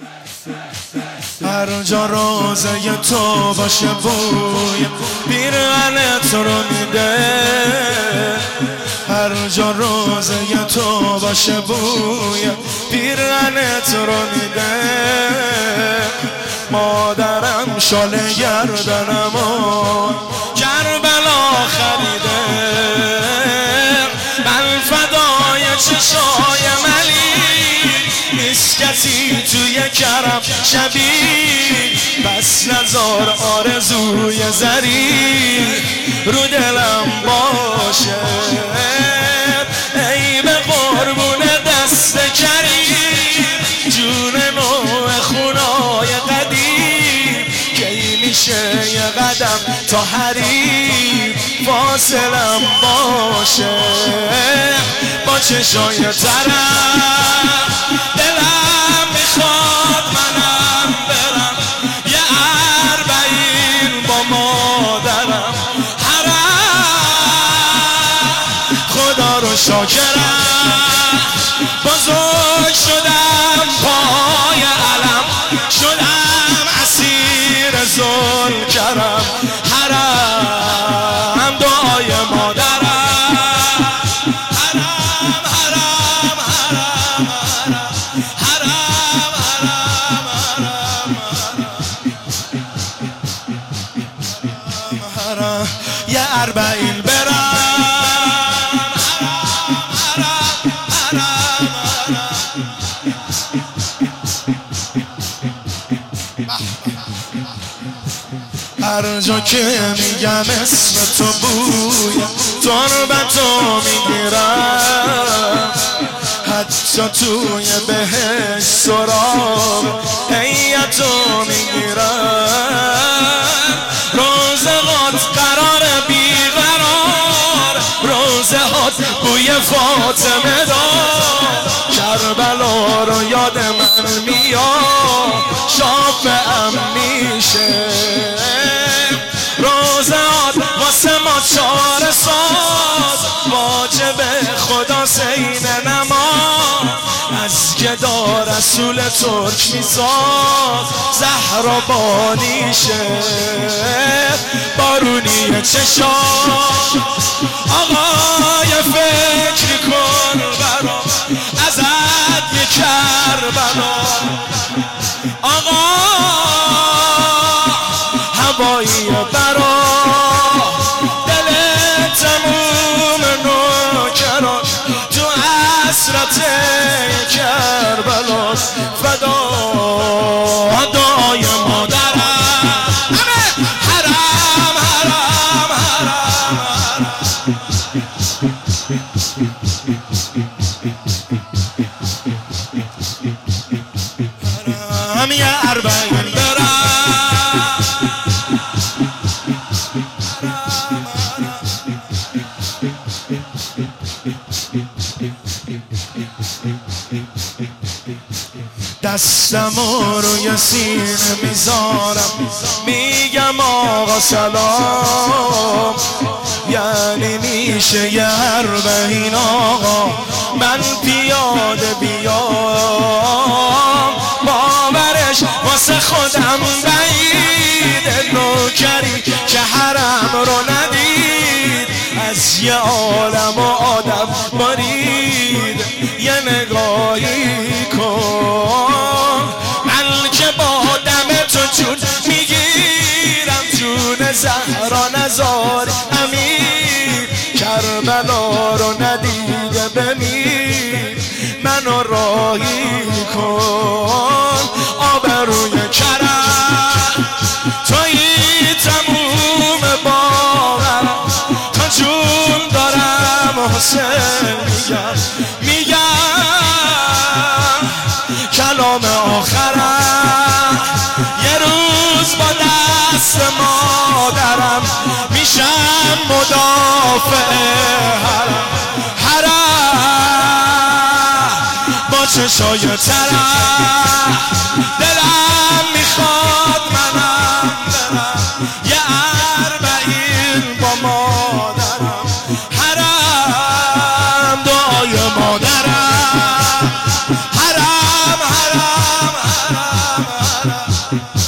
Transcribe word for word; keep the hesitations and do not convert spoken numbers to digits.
هر جا روزه تو باشه بوی پیرهن تو رو میده، هر جا روزه تو باشه بوی پیرهن تو رو میده. مادرم شال گردنمو کربلا خریده، من فدای چشای ملی نیست کسی توی کرم شبیه، بس نزار آرزوی زری رو دلم باشه. ای به قربون دست کریم جون نوع خونای قدیم، کی میشه یه قدم تا حریم فاصلم باشه. با چشای ترم دلم میخواد منم برم یه اربعین با مادرم حرم. خدا رو شاکرم بزرگ شدم پای علم، شدم اسیر ذوالکرم حرم دعای مادرم حرم حرم حرم حرم حرم حرم حرم یه اربعین برم هر جا که میگم اسم تو بوی تربتو میگیرم، حتی توی بهش سراب هیئتو میگیرم. روزهات قرار بیقرار، روزهات بوی فاطمه دار، کربلا رو یاد من میاد شافعم میشه. روزهات واسه ما چاره ساز، واجب خدا سین نماز، از گدا رسول ترک میساز زهرا بانیشه. بارونی چشام آقای فکر کن برا ازت یه کربلا، آقا هوایی برا دل تموم نوکران تو حسرت کربلا. فدا دعای مادرم حرم حرم حرم حرم یه اربعین برم دستم روی سینه میذارم میگم آقا سلام، یعنی میشه یه اربعین آقا من پیاده بیام. باورش واسه خودم بعید، نوکری که حرم رو ندید از یه عالم و آدم برید. یه نگاهی کن من که با دم تو جون میگیرم، جون زهرا نزار امیر کربلا رو ندیده بمیر. منو راهی کن آبروی کرم تویی تموم باورم، تا جون دارم حسین میگم میگم کلام آخرم. یه روز با دست مادرم میشم مدافع حرم حرم. با چشای ترم دلم میخواد منم برم یه اربعین با مادرم حرم دعای مادرم حرم حرم حرم برم